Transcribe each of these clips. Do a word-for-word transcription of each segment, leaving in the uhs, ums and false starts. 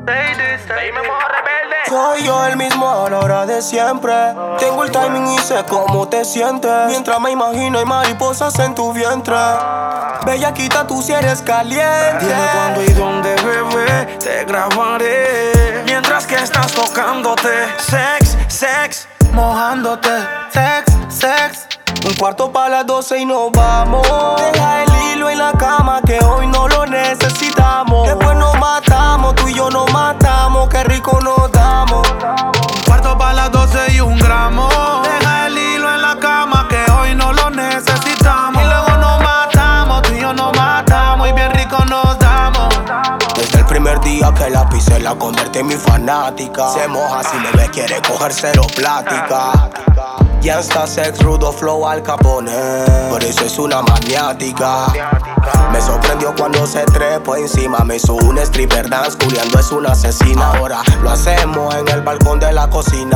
Dime modo rebelde. Soy yo el mismo a la hora de siempre. Tengo el timing y sé cómo te sientes. Mientras me imagino hay mariposas en tu vientre. Bellaquita, tú si eres caliente. Dime cuándo y dónde, bebé, te grabaré. Mientras que estás tocándote. Sex, sex, Mojándote, sex, sex. Un cuarto para las doce y nos vamos. Deja el hilo en la cama que hoy no lo necesitamos. Después nos matamos, tú y yo nos matamos. Qué rico nos damos. un cuarto para las doce y un gramo. Deja el hilo en la cama que hoy no lo necesitamos. Y luego nos matamos, tú y yo nos matamos. Y bien rico nos damos. Desde el primer día que la pisé la convertí en mi fanática. Se moja si me ves, quiere coger cero plática. Ya está sex, rudo flow Al Capone. Por eso es una maniática. Me sorprendió cuando se trepó encima. Me hizo un stripper dance, culiando es una asesina. Ahora lo hacemos en el balcón de la cocina.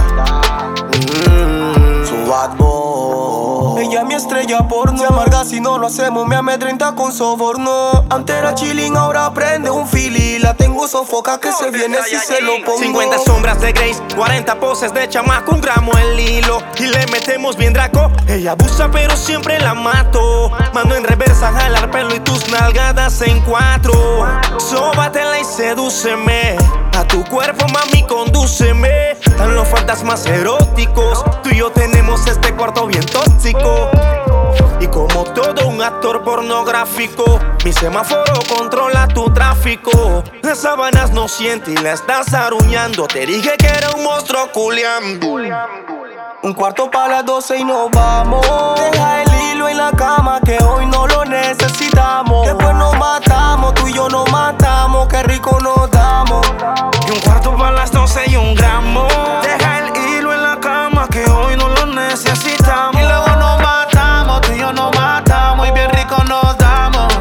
mm, Su bad boy. Ella es mi estrella porno. Se amarga si no lo hacemos, me amedrenta con soborno. Antes era chilling, ahora prende un fili. La tengo sofoca que se viene si se lo pongo. cincuenta sombras de Grace, cuarenta poses de chamaco, un gramo el hilo y le metemos bien draco. Ella abusa pero siempre la mato. Mando en reversa, jalar pelo y tus nalgadas en cuatro. Sóbatela y sedúceme. A tu cuerpo, mami, condúceme. Están los fantasmas eróticos. Tú y yo tenemos este cuarto bien tóxico. Y como todo un actor pornográfico, mi semáforo controla tu tráfico. Las sábanas no siente y la estás aruñando. Te dije que era un monstruo culiando. Un cuarto para las doce y nos vamos. Deja el hilo en la cama que hoy no lo necesitamos. Después nos matamos, tú y yo nos matamos. Qué rico nos damos. Y un cuarto para las doce y un gramo. Deja el hilo en la cama que hoy no lo necesitamos. Y luego nos matamos, tú y yo nos matamos. Y bien rico nos damos.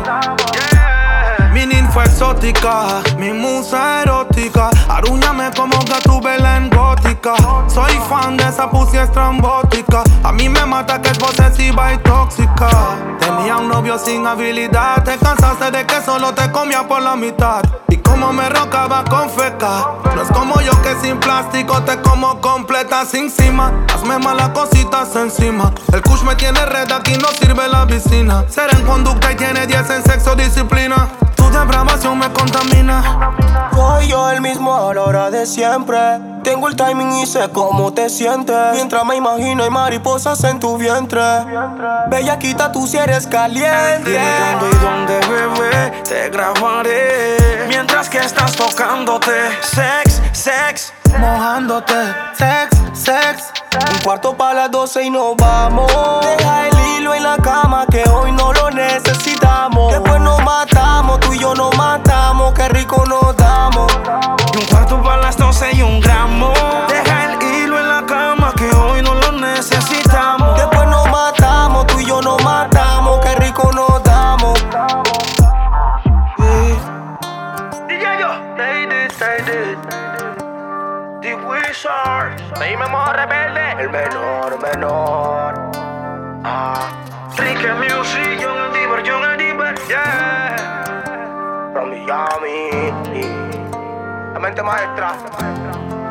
Mi ninfa exótica, mi musa erótica. Arúñame como Gatúbela en gótica. Soy fan de esa pussy estrambótica. A mí me mata que es posesiva y tóxica. Tenía un novio sin habilidad. Te cansaste de que solo te comía por la mitad. Y como me rocaba con feca. No es como yo que sin plástico te como completa sin cima. Hazme malas cositas encima. El kush me tiene red, aquí no sirve la piscina. Ser en conducta y tiene diez en sexo disciplina. Tu depravación me contamina. Soy yo el mismo a la hora de siempre. Tengo el timing y sé cómo te sientes. Mientras me imagino hay mariposas en tu vientre. Bellaquita, tú si eres caliente. Dime cuándo y dónde, bebé, te grabaré. Mientras que estás tocándote. Sex, sex, Mojándote, sex, sex. Un cuarto para las doce y nos vamos. Deja el hilo en la cama que hoy no lo necesitamos. Después nos matamos, tú y yo nos matamos. Qué rico nos damos. y un cuarto para las doce y un gramo. Deja el hilo en la cama que hoy no lo necesitamos. Después nos matamos, tú y yo nos matamos. Qué rico nos damos. D J yo, they did, they did. The Wizard. Dime modo rebelde. El menor, menor. Ah. Trique Music, John el Diver, John el Diver, yeah. From Miami. La mente maestra.